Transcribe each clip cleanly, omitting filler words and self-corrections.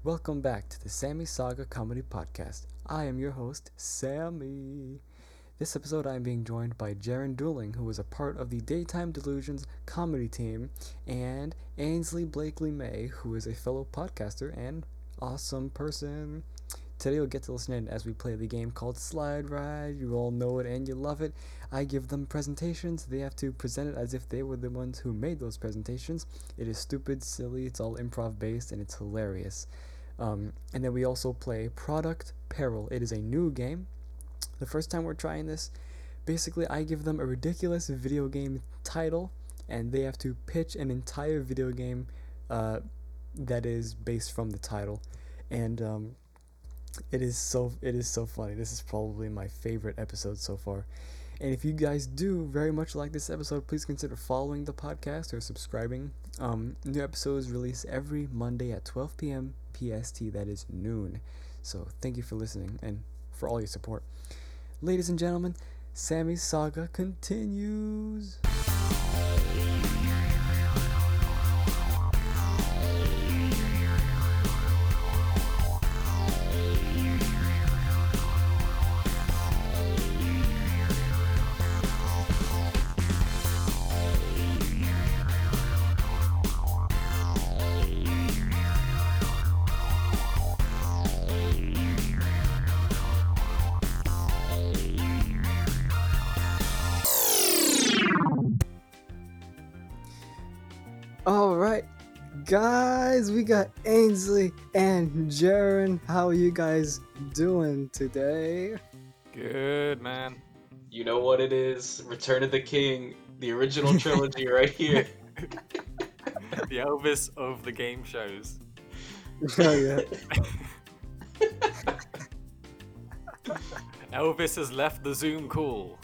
Welcome back to the Sammy Saga Comedy Podcast. I am your host, Sammy. This episode, I am being joined by Jaron Dooling, who is a part of the Daytime Delusions comedy team, and Ainsley Blakely May, who is a fellow podcaster and awesome person. Today, you'll get to listen in as we play the game called Slide Ride. You all know it and you love it. I give them presentations. They have to present it as if they were the ones who made those presentations. It is stupid, silly, it's all improv based, and it's hilarious. And then we also play Product Peril. It is a new game. The first time we're trying this, basically, I give them a ridiculous video game title, and they have to pitch an entire video game that is based from the title. And it is so funny. This is probably my favorite episode so far. And if you guys do very much like this episode, please consider following the podcast or subscribing. New episodes release every Monday at 12 p.m. PST, that is noon. So thank you for listening and for all your support. Ladies and gentlemen, Sammy's saga continues. All right, guys, we got Ainsley and Jaron. How are you guys doing today? Good, man. You know what it is? Return of the King, the original trilogy right here. The Elvis of the game shows. Oh yeah. Elvis has left the Zoom call.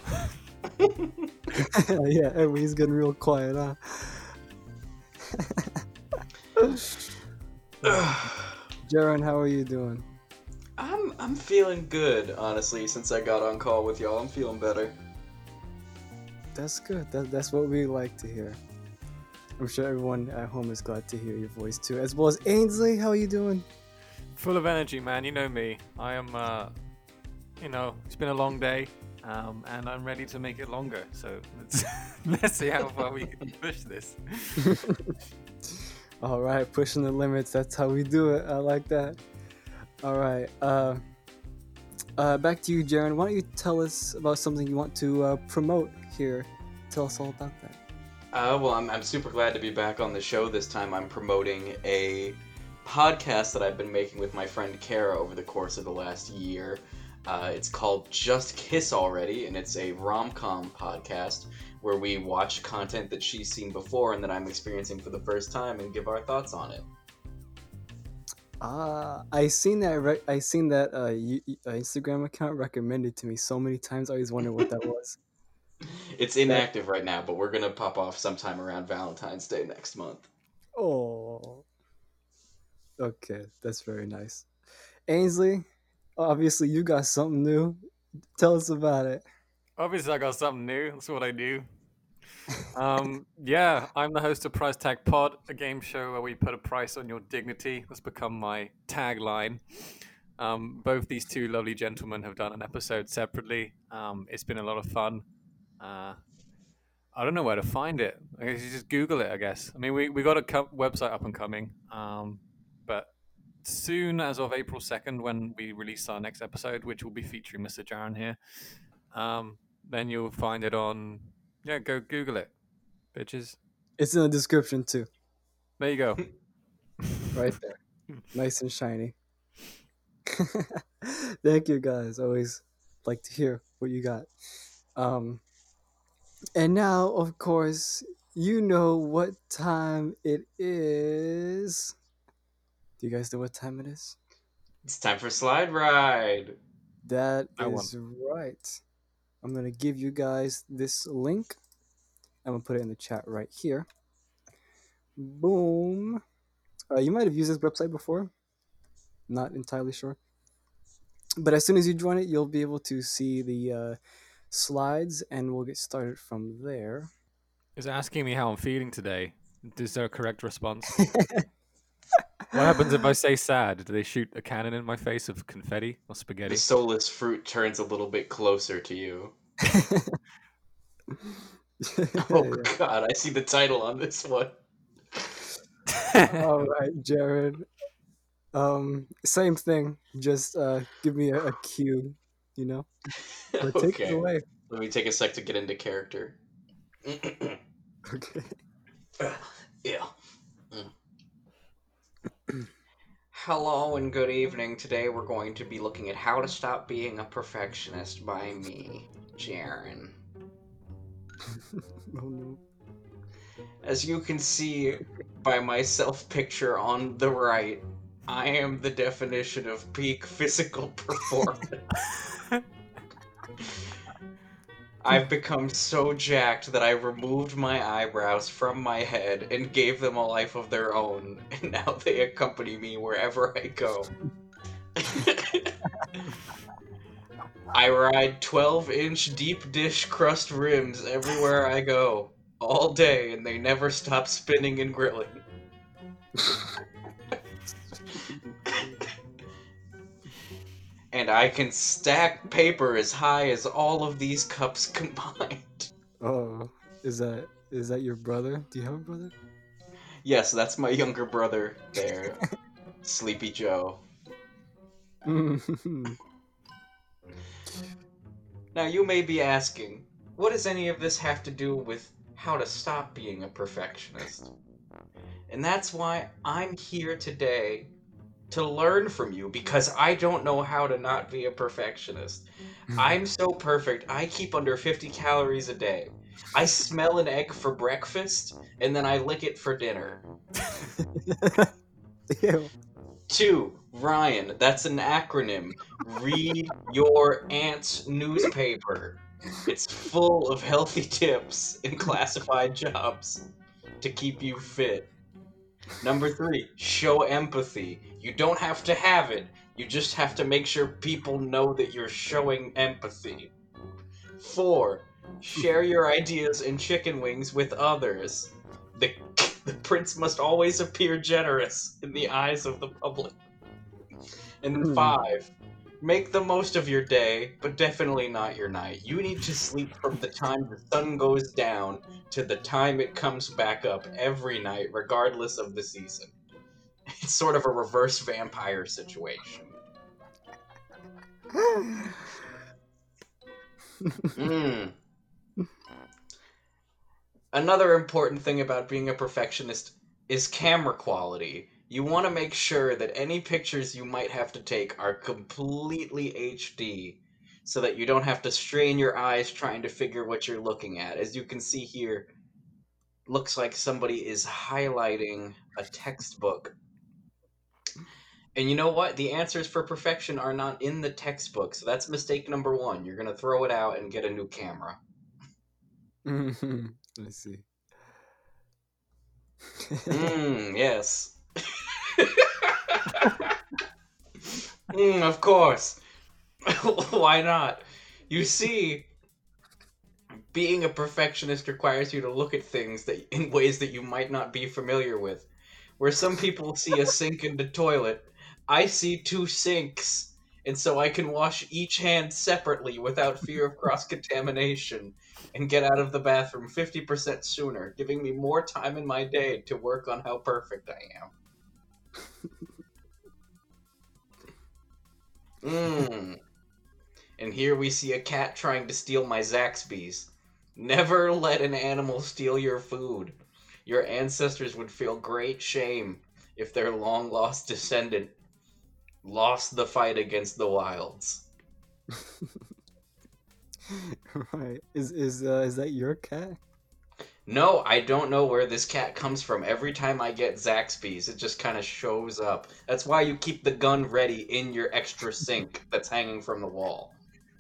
Yeah, everybody's getting real quiet, huh? Jaron, how are you doing? I'm feeling good, honestly, since I got on call with y'all. I'm feeling better. That's good. That's what we like to hear. I'm sure everyone at home is glad to hear your voice too, as well as Ainsley. How are you doing? Full of energy, man. You know me. I am, it's been a long day, and I'm ready to make it longer. So let's see how far we can push this. All right, pushing the limits. That's how we do it. I like that. All right. Back to you, Jaron. Why don't you tell us about something you want to promote here? Tell us all about that. Well, I'm super glad to be back on the show this time. I'm promoting a podcast that I've been making with my friend Kara over the course of the last year. It's called Just Kiss Already, and it's a rom-com podcast where we watch content that she's seen before and that I'm experiencing for the first time and give our thoughts on it. I seen that. I seen that Instagram account recommended to me so many times. I always wondered what that was. It's inactive right now, but we're going to pop off sometime around Valentine's Day next month. Oh, okay, that's very nice. Ainsley, obviously you got something new. Tell us about it. Obviously, I got something new. That's what I do. Yeah, I'm the host of Price Tag Pod, a game show where we put a price on your dignity. That's become my tagline. Both these two lovely gentlemen have done an episode separately. It's been a lot of fun. I don't know where to find it. I guess you just Google it, I guess. I mean, we got a website up and coming, but soon, as of April 2nd, when we release our next episode, which will be featuring Mr. Jaron here, then you'll find it on, go Google it, bitches. It's in the description too, There you go. right there, nice and shiny. Thank you guys. Always like to hear what you got. And now, of course, you know what time it is. Do you guys know what time it is? It's time for Slide Ride. That I is right. I'm going to give you guys this link. I'm going to put it in the chat right here. Boom. You might have used this website before. Not entirely sure. But as soon as you join it, you'll be able to see the slides, and we'll get started from there. Is asking me how I'm feeling today. Is there a correct response? What happens if I say sad? Do they shoot a cannon in my face of confetti or The spaghetti? soulless fruit turns a little bit closer to you. Oh Yeah. god, I see the title on this one. All right, Jared. Same thing. Just give me a cue, you know, or take it Okay. away. Let me take a sec to get into character. Okay. Yeah. Hello and good evening. Today we're going to be looking at How to Stop Being a Perfectionist by me, Jaren. Oh no. As you can see by my self-picture on the right, I am the definition of peak physical performance. I've become so jacked that I removed my eyebrows from my head and gave them a life of their own, and now they accompany me wherever I go. I ride 12-inch deep dish crust rims everywhere I go, all day, and they never stop spinning and grilling. And I can stack paper as high as all of these cups combined. Oh, is that your brother? Do you have a brother? Yes, that's my younger brother there, Sleepy Joe. Now you may be asking, what does any of this have to do with how to stop being a perfectionist? And that's why I'm here today to learn from you, because I don't know how to not be a perfectionist. I'm so perfect, I keep under 50 calories a day. I smell an egg for breakfast, and then I lick it for dinner. Ew. 2. Ryan, that's an acronym. Read your aunt's newspaper. It's full of healthy tips and classified jobs to keep you fit. Number 3, show empathy. You don't have to have it. You just have to make sure people know that you're showing empathy. 4, share your ideas and chicken wings with others. The, the prince must always appear generous in the eyes of the public. And then 5, make the most of your day, but definitely not your night. You need to sleep from the time the sun goes down to the time it comes back up every night, regardless of the season. It's sort of a reverse vampire situation. Another important thing about being a perfectionist is camera quality. You want to make sure that any pictures you might have to take are completely HD so that you don't have to strain your eyes trying to figure what you're looking at. As you can see here, looks like somebody is highlighting a textbook. And you know what? The answers for perfection are not in the textbook, so that's mistake number 1. You're going to throw it out and get a new camera. Let's see. Yes. Of course. Why not? You see, being a perfectionist requires you to look at things that in ways that you might not be familiar with. Where some people see a sink and a toilet, I see 2 sinks, and so I can wash each hand separately without fear of cross-contamination and get out of the bathroom 50% sooner, giving me more time in my day to work on how perfect I am. And here we see a cat trying to steal my Zaxby's. Never let an animal steal your food. Your ancestors would feel great shame if their long-lost descendant lost the fight against the wilds. Right. Is that your cat? No, I don't know where this cat comes from. Every time I get Zaxby's, it just kind of shows up. That's why you keep the gun ready in your extra sink that's hanging from the wall.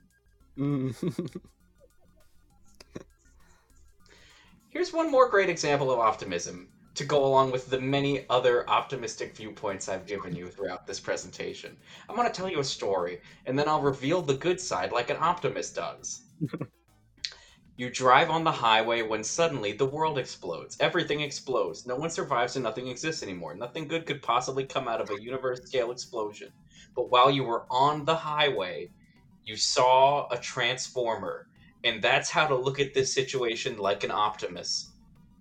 Here's one more great example of optimism to go along with the many other optimistic viewpoints I've given you throughout this presentation. I'm going to tell you a story, and then I'll reveal the good side like an optimist does. You drive on the highway when suddenly the world explodes. Everything explodes. No one survives and nothing exists anymore. Nothing good could possibly come out of a universe-scale explosion. But while you were on the highway, you saw a transformer. And that's how to look at this situation like an Optimus.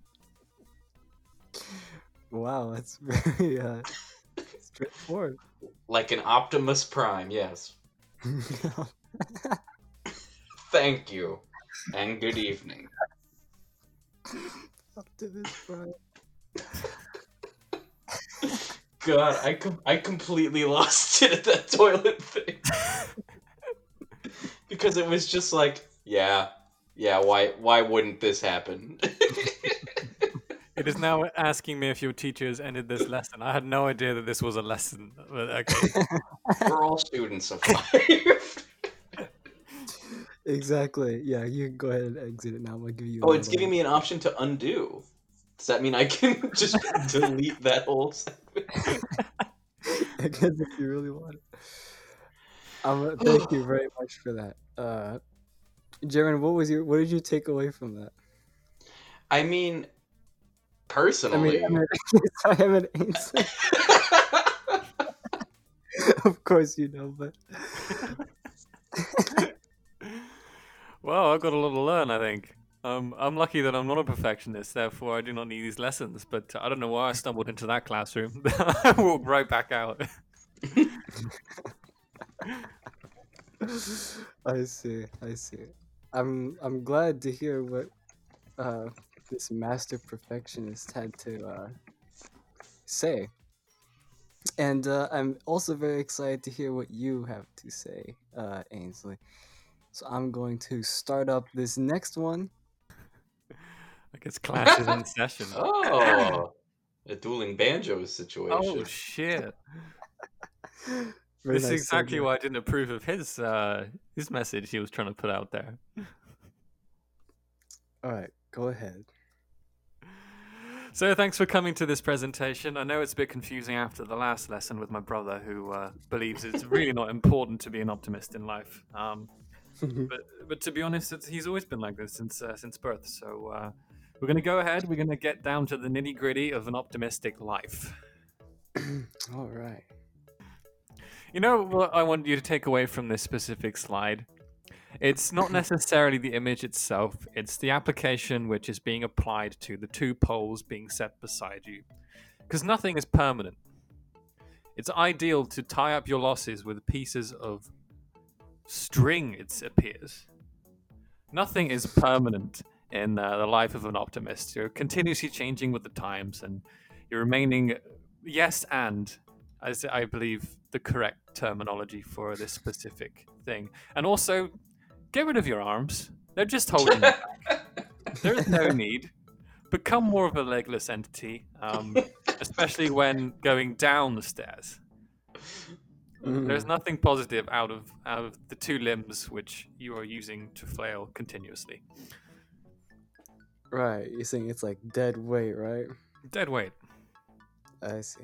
Wow, that's very straightforward. Like an Optimus Prime, yes. Thank you. And good evening. Optimus Prime. God, I completely lost it at that toilet thing. Because it was just like, yeah, why wouldn't this happen? It is now asking me if your teacher has ended this lesson. I had no idea that this was a lesson. But okay. We're all students of life. Exactly. Yeah, you can go ahead and exit it now. I'm gonna give you. Oh, it's another giving one. me an option to undo. Does that mean I can just delete that whole segment? I guess if you really want it. Thank you very much for that. Jaren, what did you take away from that? I mean, personally. I mean, Ainsley. Of course you know, but Well, I've got a lot to learn, I think. I'm lucky that I'm not a perfectionist, therefore I do not need these lessons. But I don't know why I stumbled into that classroom. I walked right back out. I see. I'm glad to hear what this master perfectionist had to say. And I'm also very excited to hear what you have to say, Ainsley. So I'm going to start up this next one. I guess Clash is in session. Oh, a dueling banjos situation. Oh, shit. Very This is nice exactly segue. why I didn't approve of his message he was trying to put out there. All right, go ahead. So thanks for coming to this presentation. I know it's a bit confusing after the last lesson with my brother, who believes it's really not important to be an optimist in life. But to be honest, he's always been like this since birth. So we're going to go ahead. We're going to get down to the nitty gritty of an optimistic life. All right. You know what I want you to take away from this specific slide? It's not necessarily the image itself, it's the application which is being applied to the two poles being set beside you. Because nothing is permanent. It's ideal to tie up your losses with pieces of string, it appears. Nothing is permanent in the life of an optimist. You're continuously changing with the times, and you're remaining yes and, as I believe the correct terminology for this specific thing. And also, get rid of your arms. They're just holding you back. There is no need. Become more of a legless entity, especially when going down the stairs. There's nothing positive out of the two limbs which you are using to flail continuously. Right, you're saying it's like dead weight, right? Dead weight. I see.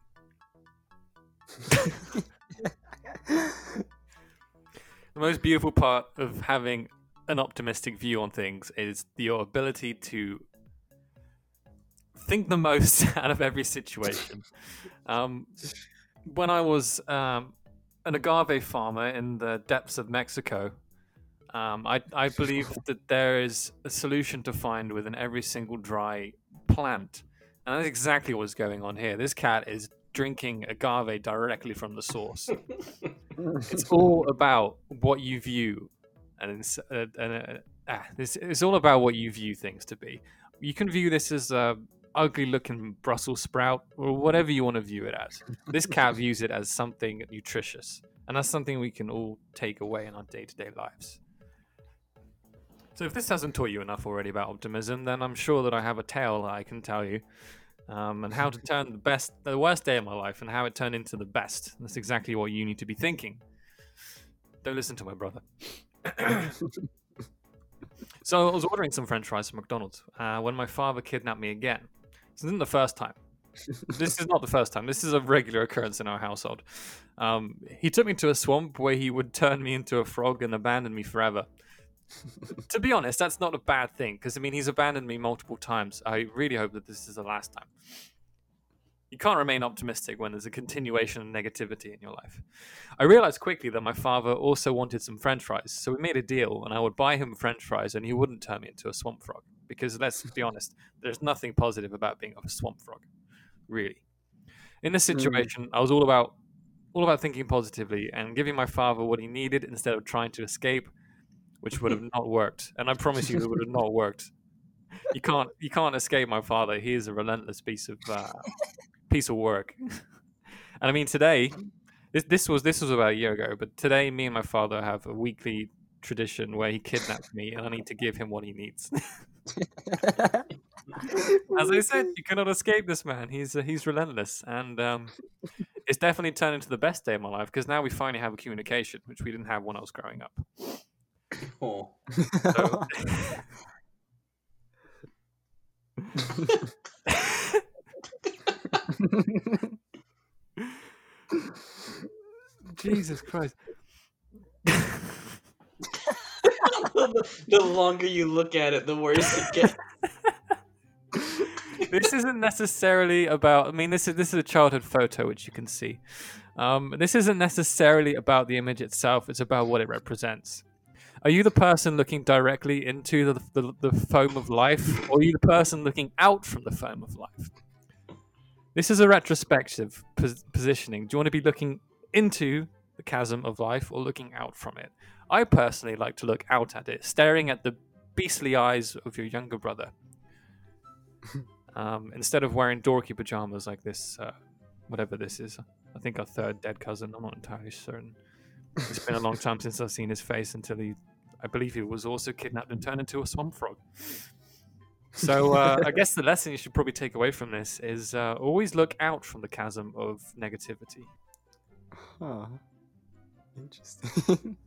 The most beautiful part of having an optimistic view on things is your ability to think the most out of every situation. When I was an agave farmer in the depths of Mexico, I believe that there is a solution to find within every single dry plant. And that's exactly what's going on here. This cat is drinking agave directly from the source. It's all about what you view, and it's all about what you view things to be. You can view this as a ugly-looking Brussels sprout, or whatever you want to view it as. This cat views it as something nutritious, and that's something we can all take away in our day-to-day lives. So if this hasn't taught you enough already about optimism, then I'm sure that I have a tale that I can tell you. And how to turn the worst day of my life, and how it turned into the best. That's exactly what you need to be thinking. Don't listen to my brother. So I was ordering some French fries from McDonald's when my father kidnapped me again. This isn't the first time. This is not the first time. This is a regular occurrence in our household. He took me to a swamp where he would turn me into a frog and abandon me forever. To be honest, that's not a bad thing, because I mean, he's abandoned me multiple times. I really hope that this is the last time. You can't remain optimistic when there's a continuation of negativity in your life. I realized quickly that my father also wanted some French fries, so we made a deal, and I would buy him French fries, and he wouldn't turn me into a swamp frog. Because let's be honest, there's nothing positive about being a swamp frog, really. In this situation, I was all about thinking positively and giving my father what he needed instead of trying to escape, which would have not worked. And I promise you, it would have not worked. You can't escape my father. He is a relentless piece of work. And I mean, today, this was about a year ago, but today, me and my father have a weekly tradition where he kidnaps me, and I need to give him what he needs. As I said, you cannot escape this man. He's relentless, and it's definitely turned into the best day of my life, because now we finally have a communication, which we didn't have when I was growing up. Oh. So, Jesus Christ. The longer you look at it, the worse it gets. This isn't necessarily about. I mean, this is a childhood photo, which you can see. This isn't necessarily about the image itself. It's about what it represents. Are you the person looking directly into the foam of life, or are you the person looking out from the foam of life? This is a retrospective positioning. Do you want to be looking into the chasm of life or looking out from it? I personally like to look out at it, staring at the beastly eyes of your younger brother. Instead of wearing dorky pajamas like this, whatever this is. I think our third dead cousin. I'm not entirely certain. It's been a long time since I've seen his face until I believe he was also kidnapped and turned into a swamp frog. So I guess the lesson you should probably take away from this is always look out from the chasm of negativity. Huh. Interesting.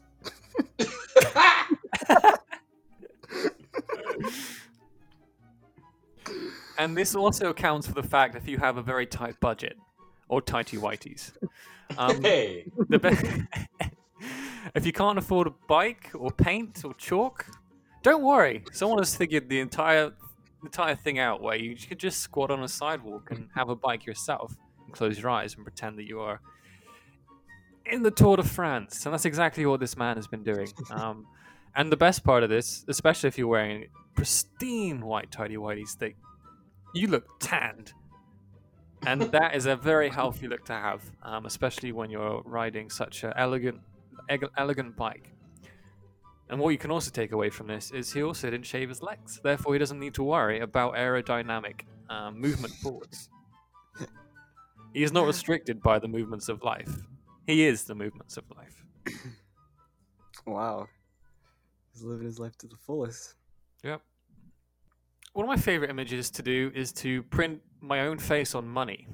And this also accounts for the fact if you have a very tight budget or tighty-whities. Hey. If you can't afford a bike or paint or chalk, don't worry. Someone has figured the entire thing out where you could just squat on a sidewalk and have a bike yourself and close your eyes and pretend that you are in the Tour de France. And that's exactly what this man has been doing. And the best part of this, especially if you're wearing pristine white tighty-whities, that you look tanned. And that is a very healthy look to have, especially when you're riding such an elegant bike. And what you can also take away from this is he also didn't shave his legs. Therefore, he doesn't need to worry about aerodynamic movement forwards. He is not restricted by the movements of life. He is the movements of life. Wow. He's living his life to the fullest. Yep. One of my favorite images to do is to print my own face on money.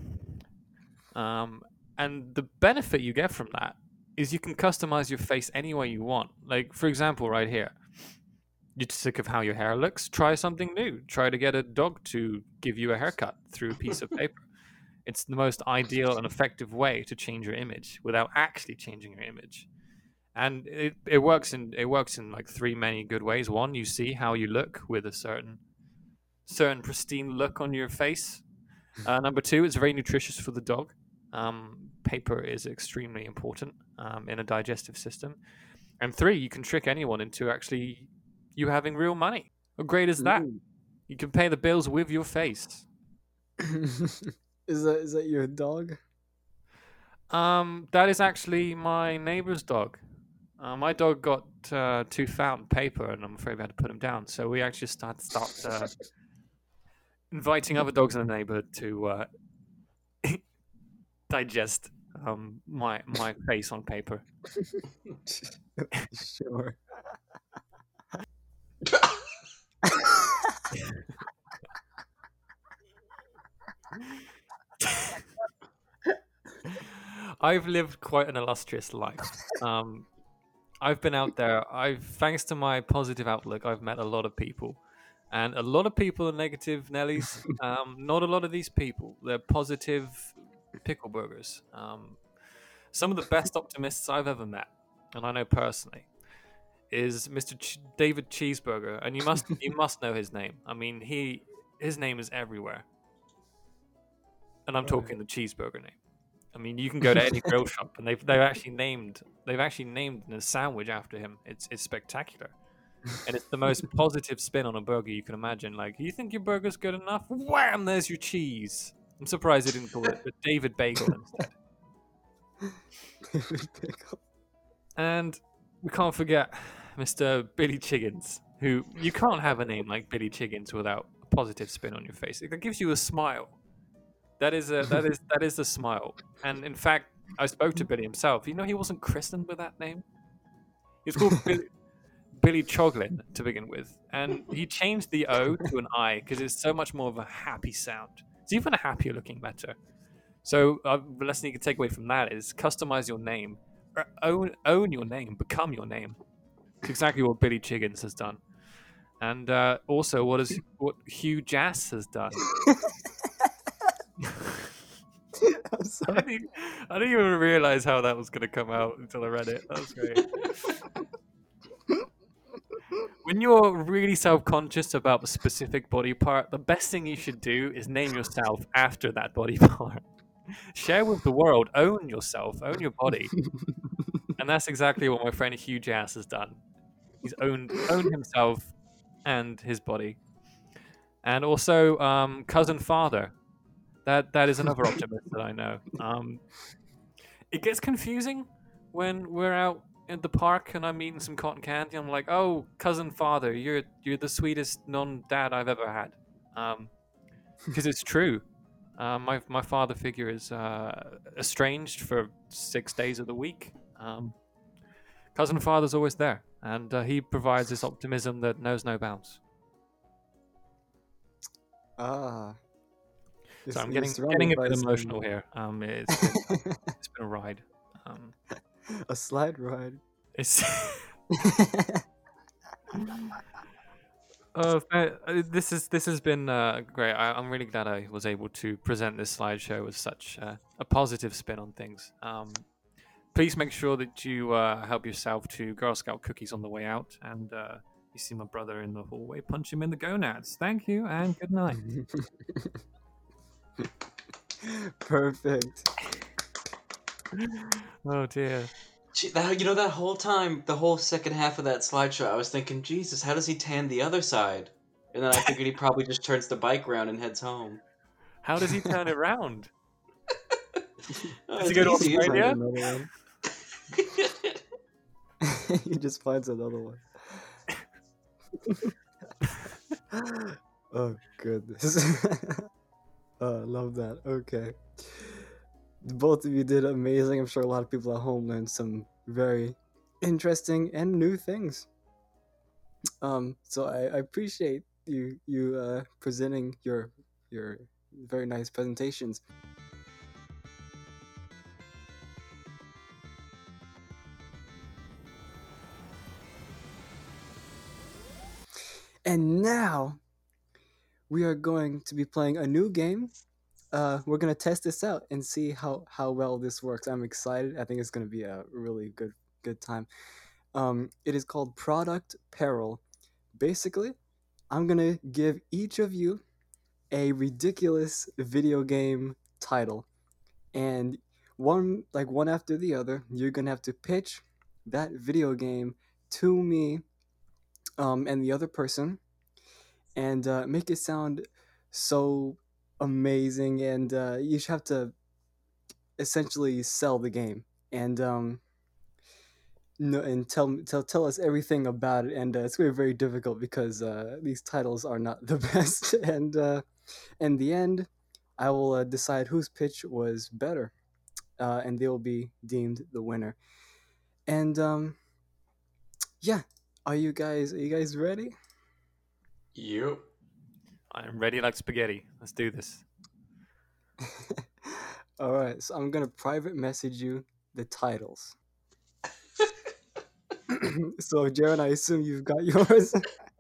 And the benefit you get from that is you can customize your face any way you want. Like, for example, right here. You're sick of how your hair looks? Try something new. Try to get a dog to give you a haircut through a piece of paper. It's the most ideal and effective way to change your image without actually changing your image. And it works in like three many good ways. One, you see how you look with a certain pristine look on your face. Number two, it's very nutritious for the dog. Paper is extremely important in a digestive system. And three, you can trick anyone into actually you having real money. How great is that? You can pay the bills with your face. Is that your dog? That is actually my neighbor's dog. My dog got too fat on paper, and I'm afraid we had to put him down. So we actually stopped inviting other dogs in the neighborhood to digest my face on paper. Sure. I've lived quite an illustrious life. I've been out there. Thanks to my positive outlook, I've met a lot of people. And a lot of people are negative Nellies. Not a lot of these people. They're positive pickle burgers. Some of the best optimists I've ever met, and I know personally. is Mr. David Cheeseburger, and you must know his name. I mean, his name is everywhere, and I'm talking the cheeseburger name. I mean, you can go to any grill shop, and they've actually named a sandwich after him. It's spectacular, and it's the most positive spin on a burger you can imagine. Like, you think your burger's good enough? Wham! There's your cheese. I'm surprised they didn't call it the David Bagel instead. David Bagel. And we can't forget Mr. Billy Chiggins, who you can't have a name like Billy Chiggins without a positive spin on your face. It gives you a smile. That is a smile. And in fact, I spoke to Billy himself. You know, he wasn't christened with that name. He was called Billy Choglin to begin with, and he changed the O to an I because it's so much more of a happy sound. It's even a happier looking letter. So the lesson you can take away from that is customize your name, or own your name, become your name. It's exactly what Billy Chiggins has done, and also what Hugh Jass has done. I'm sorry. I didn't even realize how that was going to come out until I read it. That was great. When you're really self-conscious about a specific body part, the best thing you should do is name yourself after that body part. Share with the world. Own yourself. Own your body. And that's exactly what my friend Hugh Jass has done. He's owned himself and his body. And also, cousin father. That is another optimist that I know. It gets confusing when we're out in the park and I'm eating some cotton candy. I'm like, oh, cousin father, you're the sweetest non-dad I've ever had. Because it's true. My father figure is estranged for 6 days of the week. Cousin father's always there, and he provides this optimism that knows no bounds. So I'm getting a bit emotional here. It's been a ride. A slide ride. It's this has been great. I'm really glad I was able to present this slideshow with such a positive spin on things. Please make sure that you help yourself to Girl Scout cookies on the way out, and you see my brother in the hallway, punch him in the gonads. Thank you, and good night. Perfect. Oh dear. That whole time, the whole second half of that slideshow, I was thinking, Jesus, how does he tan the other side? And then I figured he probably just turns the bike around and heads home. How does he turn it around? Does he go to Australia? He just finds another one. Oh goodness. Oh, love that. Okay. Both of you did amazing. I'm sure a lot of people at home learned some very interesting and new things. So I appreciate you presenting your very nice presentations. And now we are going to be playing a new game. We're gonna test this out and see how well this works. I'm excited. I think it's gonna be a really good time. It is called Product Peril. Basically, I'm gonna give each of you a ridiculous video game title, and one after the other, you're gonna have to pitch that video game to me, and the other person, and make it sound so amazing, and you should have to essentially sell the game and no, and tell us everything about it. And it's going to be very difficult because these titles are not the best. And in the end, I will decide whose pitch was better, and they will be deemed the winner. And yeah, are you guys ready? Yep. I'm ready like spaghetti. Let's do this. All right, so I'm gonna private message you the titles. So, Jaron, I assume you've got yours.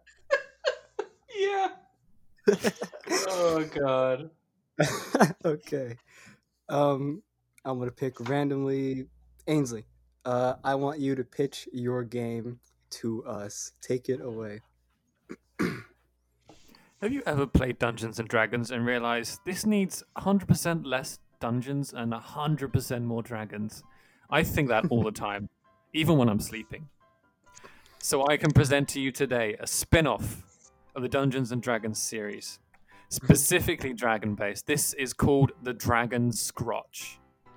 Yeah. Oh God. Okay. I'm gonna pick randomly. Ainsley, I want you to pitch your game to us. Take it away. Have you ever played Dungeons and Dragons and realized this needs 100% less dungeons and 100% more dragons? I think that all the time, even when I'm sleeping. So I can present to you today a spin-off of the Dungeons and Dragons series, specifically dragon-based. This is called the Dragon Scrotch.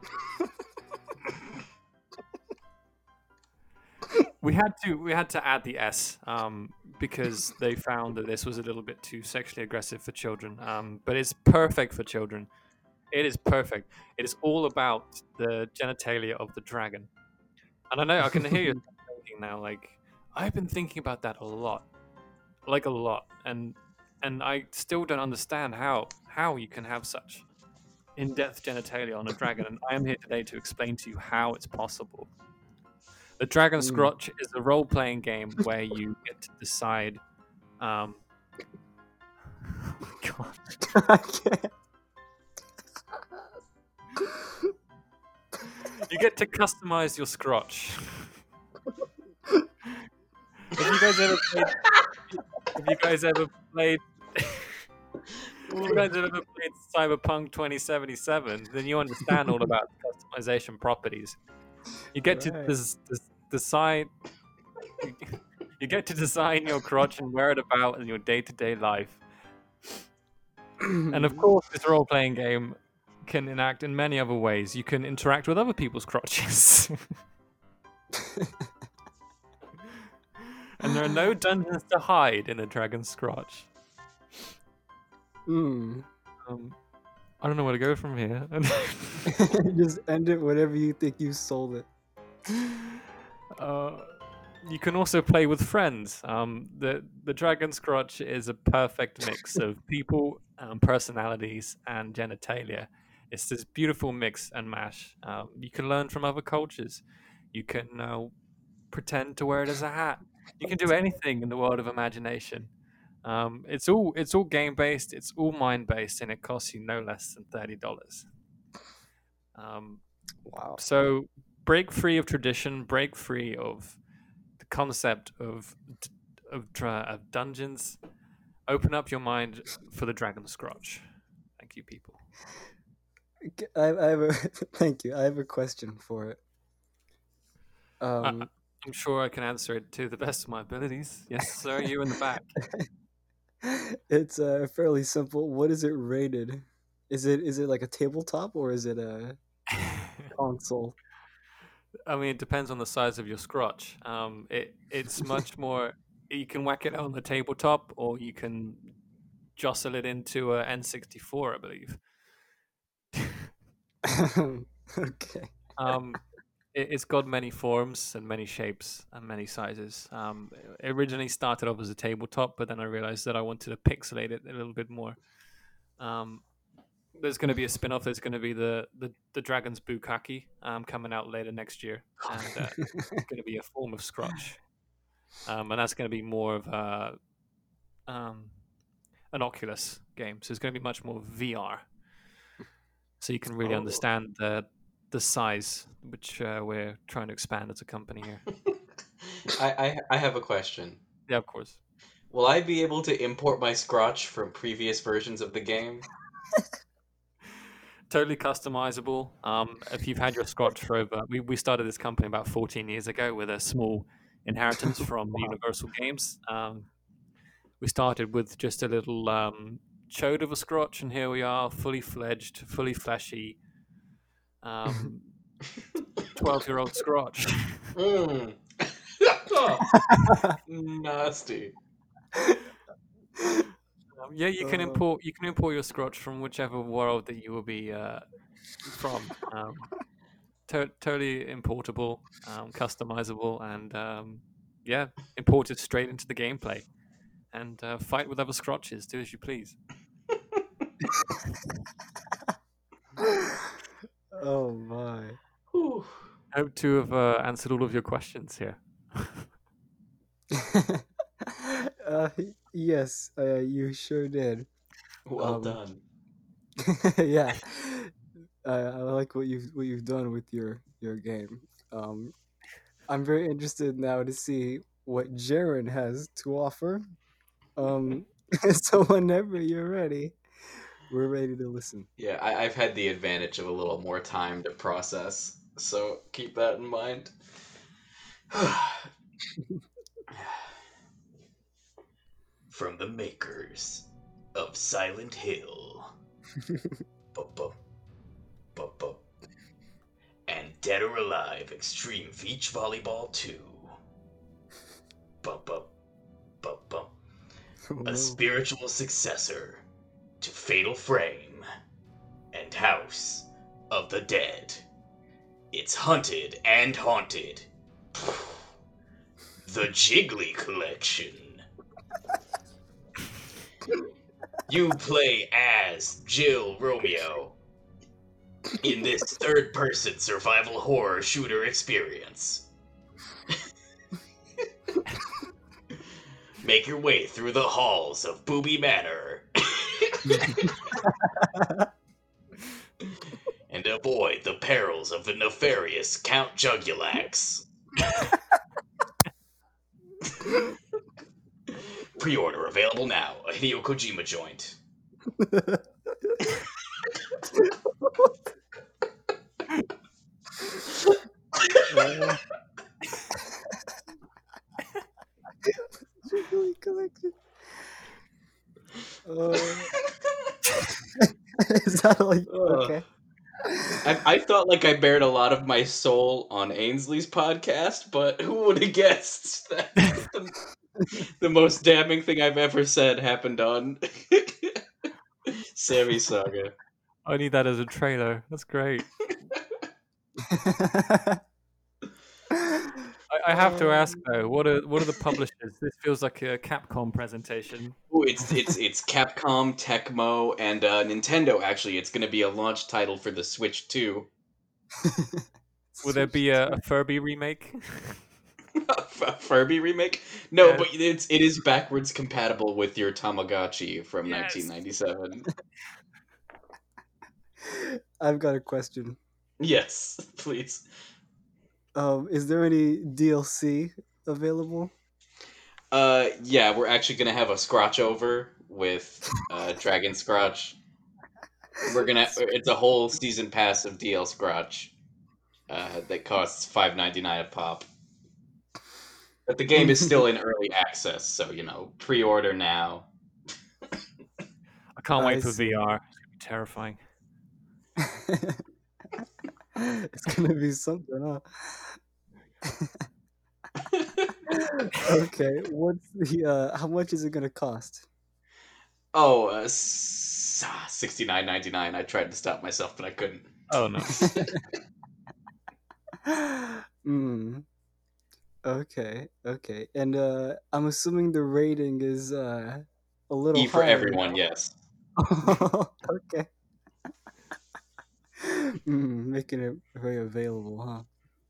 We had to add the S because they found that this was a little bit too sexually aggressive for children. But it's perfect for children. It is perfect. It is all about the genitalia of the dragon. And I know I can hear you thinking now, like, I've been thinking about that a lot. Like a lot. And I still don't understand how you can have such in-depth genitalia on a dragon. And I am here today to explain to you how it's possible. The Dragon Scrotch is a role-playing game where you get to decide. Oh my god! I can't. You get to customize your Scrotch. Have you guys ever played? Have you guys ever played? If you guys have ever played Cyberpunk 2077, then you understand all about customization properties. You get to decide. You get to design your crotch and wear it about in your day-to-day life. And of course, this role-playing game can enact in many other ways. You can interact with other people's crotches. And there are no dungeons to hide in a Dragon Scrotch. I don't know where to go from here. Just end it whenever you think you sold it. You can also play with friends. The Dragon Scrotch is a perfect mix of people, personalities, and genitalia. It's this beautiful mix and mash. You can learn from other cultures. You can pretend to wear it as a hat. You can do anything in the world of imagination. It's all game based. It's all mind based, and it costs you no less than $30. Wow. So break free of tradition. Break free of the concept of dungeons. Open up your mind for the Dragon Scrotch. Thank you, people. I have a thank you. I have a question for it. I'm sure I can answer it to the best of my abilities. Yes, sir. You in the back. It's fairly simple. What is it rated? Is it like a tabletop or is it a console? I mean, it depends on the size of your Scrotch. It's much more. You can whack it on the tabletop, or you can jostle it into a N64, I believe. Okay. It's got many forms and many shapes and many sizes. It originally started off as a tabletop, but then I realized that I wanted to pixelate it a little bit more. There's going to be a spin-off. There's going to be the Dragon's Bukkake coming out later next year, and it's going to be a form of Scrotch, and that's going to be more of an Oculus game. So it's going to be much more VR, so you can really understand the size which we're trying to expand as a company here. I have a question. Yeah, of course. Will I be able to import my Scrotch from previous versions of the game? Totally customizable. If you've had your Scotch for over, we started this company about 14 years ago with a small inheritance from Universal Games. We started with just a little chode of a Scotch, and here we are, fully fledged, fully fleshy, 12-year-old Scotch. Nasty. Yeah, you can import your Scotch from whichever world that you will be from. Totally importable, customizable, and yeah, imported straight into the gameplay. And fight with other Scrotches. Do as you please. Oh my! Whew. I hope to have answered all of your questions here. Yes, you sure did. Well done. Yeah, I like what you've done with your game. I'm very interested now to see what Jaren has to offer. Um, so whenever you're ready, we're ready to listen. Yeah, I've had the advantage of a little more time to process, so keep that in mind. From the makers of Silent Hill, bu- bu- bu- and Dead or Alive Extreme Beach Volleyball 2, bu- bu- bu- Oh, a no. spiritual successor to Fatal Frame and House of the Dead. It's Hunted and Haunted. The Jiggly Collection. You play as Jill Romeo in this third-person survival horror shooter experience. Make your way through the halls of Booby Manor and avoid the perils of the nefarious Count Jugulax. Pre-order available now. A Hideo Kojima joint. Jiggly collection. Is that like okay? I felt like I bared a lot of my soul on Ainsley's podcast, but who would have guessed that the most damning thing I've ever said happened on Sammy Saga. I need that as a trailer. That's great. I have to ask though, what are the publishers? This feels like a Capcom presentation. Ooh, it's Capcom, Tecmo, and Nintendo. Actually, it's going to be a launch title for the Switch 2. Will there be a Furby remake? A Furby remake? No, Yes. but it is backwards compatible with your Tamagotchi from Yes. 1997. I've got a question. Yes, please. Is there any DLC available? Yeah, we're actually gonna have a scratch over with Dragon Scratch. It's a whole season pass of DL Scratch that costs $5.99 a pop. But the game is still in early access, so pre-order now. I can't wait for see. VR. It's gonna be terrifying. It's gonna be something, huh? Okay, what's the how much is it gonna cost? Oh, $69.99. I tried to stop myself, but I couldn't. Oh no. Okay, okay. And I'm assuming the rating is a little E for higher. everyone, yes. Okay. Making it very available, huh?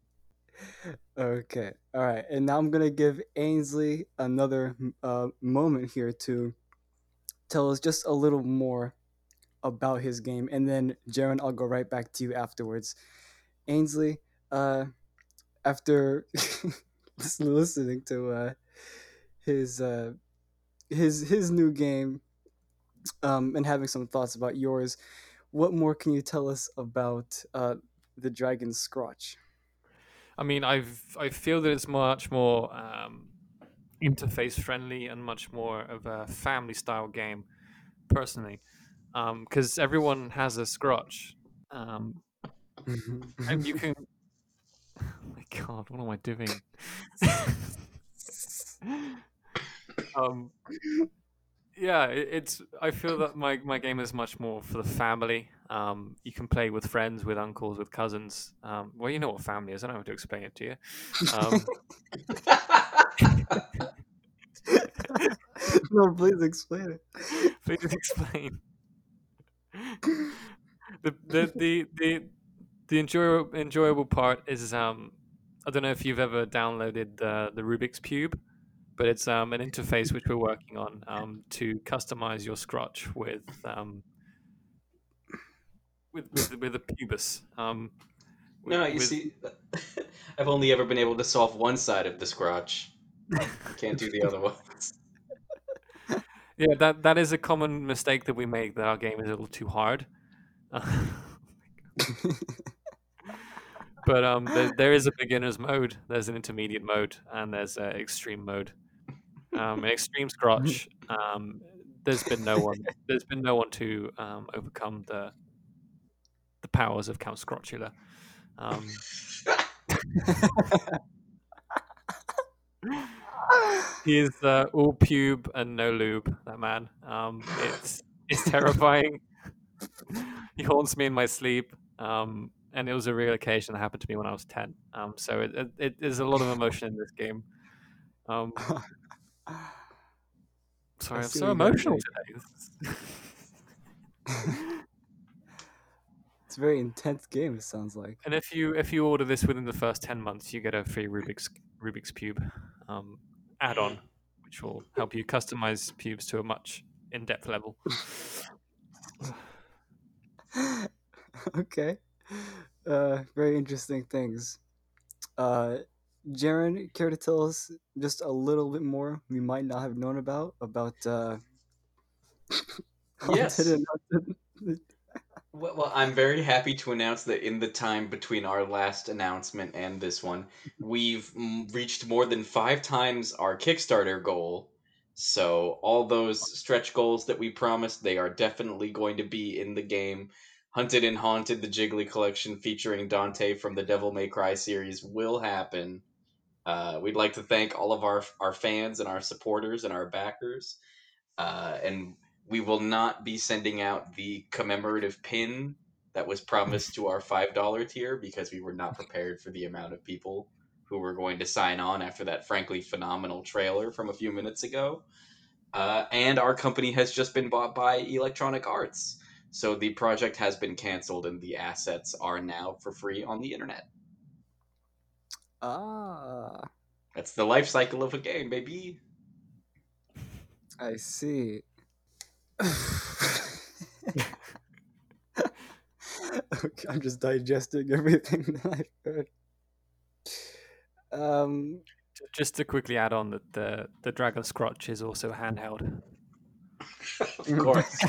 Okay. All right. And now I'm gonna give Ainsley another moment here to tell us just a little more about his game, and then Jaren, I'll go right back to you afterwards. Ainsley, after listening to his his new game, and having some thoughts about yours, what more can you tell us about the Dragon Scrotch? I mean, I feel that it's much more interface friendly and much more of a family style game, personally, because everyone has a Scrotch, and you can. Oh my God, what am I doing? Yeah, it's. I feel that my game is much more for the family. You can play with friends, with uncles, with cousins. Well, you know what family is. I don't have to explain it to you. No, please explain it. Please explain. The enjoyable part is I don't know if you've ever downloaded the Rubik's Cube, but it's an interface which we're working on to customize your Scrotch with the pubis. No, you see, I've only ever been able to solve one side of the Scrotch. Can't do the other ones. Yeah, that is a common mistake that we make, that our game is a little too hard. But there is a beginner's mode, there's an intermediate mode, and there's an extreme mode. In extreme scrotch, there's been no one to overcome the powers of Count Scrotchula. Um, he is all pube and no lube. That man. It's terrifying. He haunts me in my sleep. And it was a real occasion that happened to me when I was 10. So there's a lot of emotion in this game. Um, I sorry, I'm see so what you guys emotional like. today. It's a very intense game. It sounds like. And if you order this within the first 10 months, you get a free Rubik's cube add-on, which will help you customize pubes to a much in-depth level. Okay. Very interesting things. Jaren, care to tell us just a little bit more we might not have known about haunted Yes. and haunted? Well, I'm very happy to announce that in the time between our last announcement and this one, we've reached more than 5 times our Kickstarter goal. So all those stretch goals that we promised, they are definitely going to be in the game. Hunted and Haunted, the Jiggly collection featuring Dante from the Devil May Cry series will happen. We'd like to thank all of our fans and our supporters and our backers. And we will not be sending out the commemorative pin that was promised to our $5 tier because we were not prepared for the amount of people who were going to sign on after that frankly phenomenal trailer from a few minutes ago. And our company has just been bought by Electronic Arts. So the project has been canceled and the assets are now for free on the internet. Ah, That's the life cycle of a game, baby. I see. Okay, I'm just digesting everything that I've heard. Um, Just to quickly add on that the Dragon Scrotch is also handheld. Of course.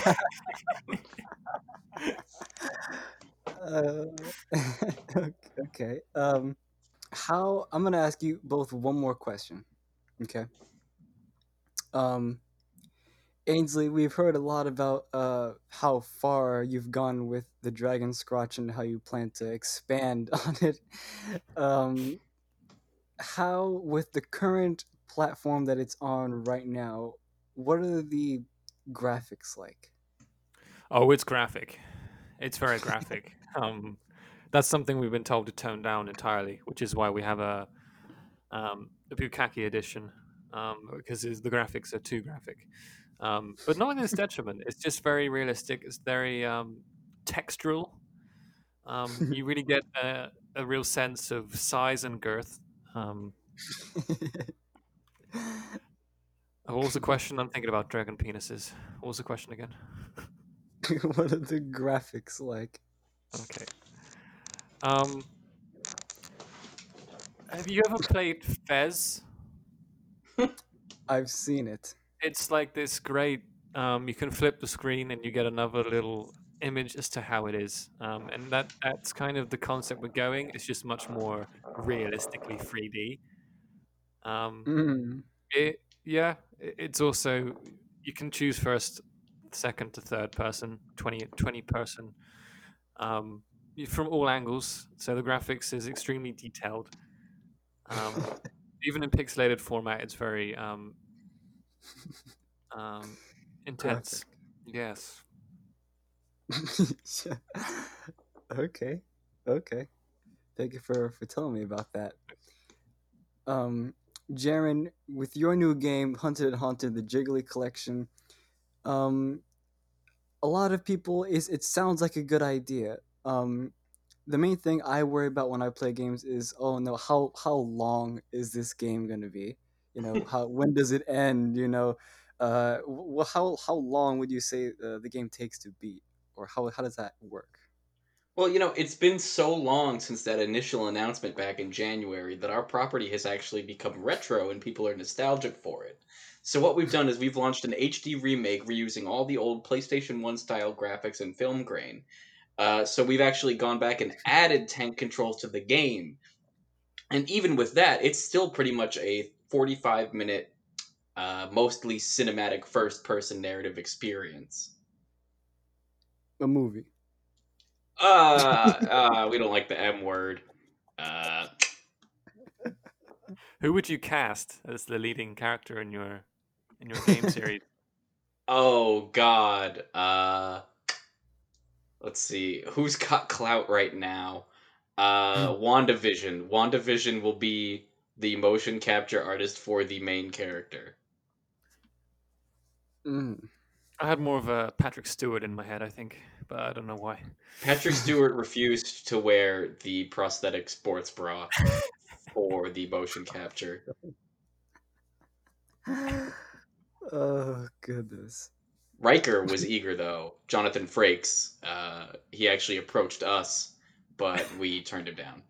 uh, okay. How I'm gonna ask you both one more question. Okay. Um, Ainsley, we've heard a lot about how far you've gone with the Dragon Scrotch and how you plan to expand on it. Um, how, with the current platform that it's on right now, what are the graphics like? Oh, it's graphic. It's very graphic. That's something we've been told to tone down entirely, which is why we have a Bukaki edition, because the graphics are too graphic. But not in its detriment. It's just very realistic. It's very textural. You really get a real sense of size and girth. Um, what was the question? I'm thinking about dragon penises. What was the question again? What are the graphics like? Okay. Um, have you ever played Fez? I've seen it. It's like this great. You can flip the screen and you get another little image as to how it is, and that's kind of the concept we're going. It's just much more realistically 3D. Um, Mm. yeah, it's also you can choose first, second to third person, 20 person, um, from all angles. So the graphics is extremely detailed. Um, even in pixelated format, it's very um, intense. Graphic. Yes. Okay. Okay. Thank you for telling me about that. Um, Jaren, with your new game, Hunted and Haunted: The Jiggly Collection, um, a lot of people is it sounds like a good idea. The main thing I worry about when I play games is, oh no, how long is this game gonna be? You know, how when does it end? You know, how long would you say the game takes to beat, or how does that work? Well, it's been so long since that initial announcement back in January that our property has actually become retro and people are nostalgic for it. So what we've done is we've launched an HD remake reusing all the old PlayStation 1 style graphics and film grain. So we've actually gone back and added tank controls to the game. And even with that, it's still pretty much a 45-minute, mostly cinematic first person narrative experience. A movie. We don't like the M word. Uh, Who would you cast as the leading character in your game series? oh God. Let's see. Who's got clout right now? WandaVision. WandaVision will be the motion capture artist for the main character. Mm. I had more of a Patrick Stewart in my head, I think, but I don't know why. Patrick Stewart refused to wear the prosthetic sports bra for the motion capture. Oh goodness. Riker was eager though. Jonathan Frakes. He actually approached us, but we turned him down.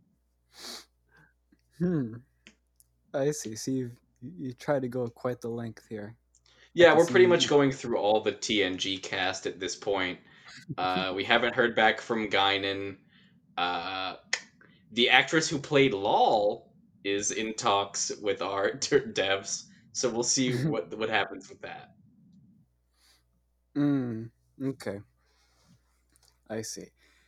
I see. So you try to go quite the length here. Yeah, can we're see pretty you- much going through all the TNG cast at this point. We haven't heard back from Guinan. The actress who played Lol is in talks with our devs, so we'll see what happens with that. Okay. I see.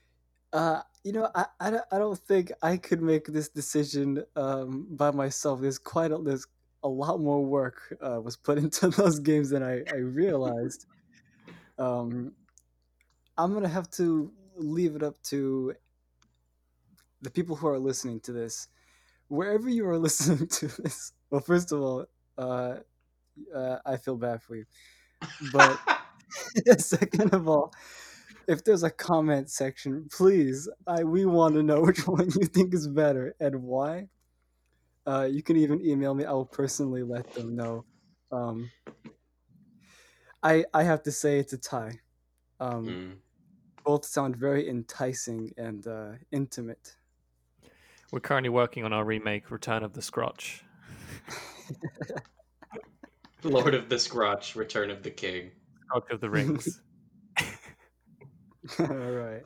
I don't think I could make this decision by myself. There's a lot more work was put into those games than I realized. I'm gonna have to leave it up to the people who are listening to this, wherever you are listening to this. Well, first of all, I feel bad for you, but second of all, if there's a comment section, please, we want to know which one you think is better and why. You can even email me. I will personally let them know. Um, I have to say it's a tie. Both sound very enticing and intimate. We're currently working on our remake, Return of the Scrotch. Lord of the Scrotch, Return of the King. Scrotch of the Rings. All right.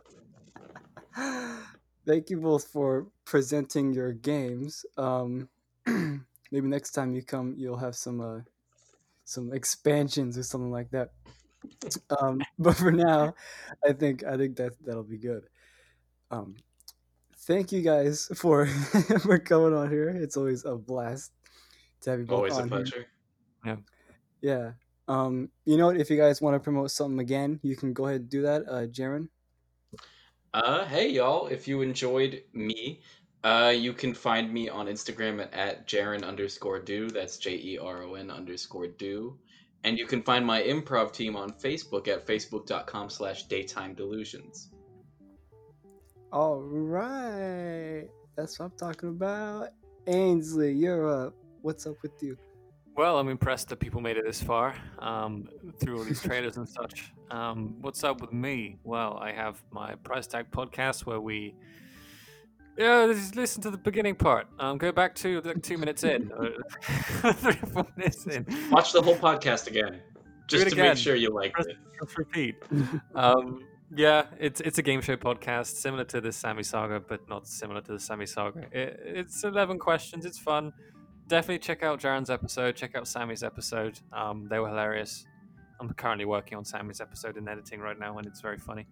Thank you both for presenting your games. Maybe next time you come, you'll have some expansions or something like that. But for now, I think that'll be good. Thank you guys for for coming on here. It's always a blast to have you both Always a on here. pleasure. Yeah. Yeah. You know what? If you guys want to promote something again, you can go ahead and do that, Jaren. Hey y'all, if you enjoyed me, you can find me on Instagram at Jaren_do. That's JERON_do. And you can find my improv team on Facebook at facebook.com/daytime delusions. All right. That's what I'm talking about. Ainsley, you're up. What's up with you? Well, I'm impressed that people made it this far through all these trailers and such. What's up with me? Well, I have my Price Tag podcast where we just listen to the beginning part. Go back to like 2 minutes in, 3 or 4 minutes in. Watch the whole podcast again, just to again. make sure you liked it. Press repeat. Yeah, it's a game show podcast similar to the Sammy Saga, but not similar to the Sammy Saga. It's 11 questions. It's fun. Definitely check out Jaren's episode. Check out Sammy's episode. They were hilarious. I'm currently working on Sammy's episode in editing right now, and it's very funny.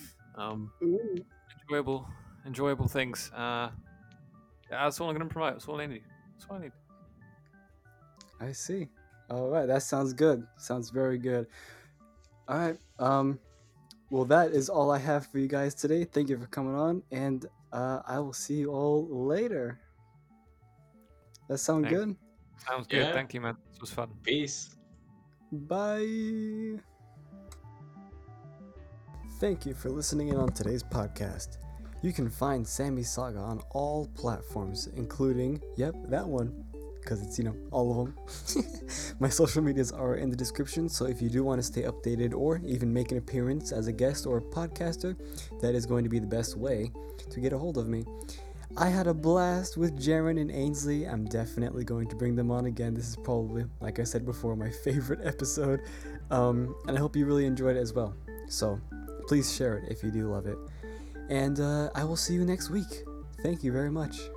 Enjoyable things. Yeah, that's all I'm going to promote. That's all I need. That's all I need. I see. All right, that sounds good. Sounds very good. All right. Well, that is all I have for you guys today. Thank you for coming on, and I will see you all later. That sound good? Sounds good. Yeah. Thank you, man. This was fun. Peace. Bye. Thank you for listening in on today's podcast. You can find Sammy Saga on all platforms, including, that one, because it's, all of them. My social medias are in the description, so if you do want to stay updated or even make an appearance as a guest or a podcaster, that is going to be the best way to get a hold of me. I had a blast with Jaren and Ainsley. I'm definitely going to bring them on again. This is probably, like I said before, my favorite episode, and I hope you really enjoyed it as well. So please share it if you do love it. And I will see you next week. Thank you very much.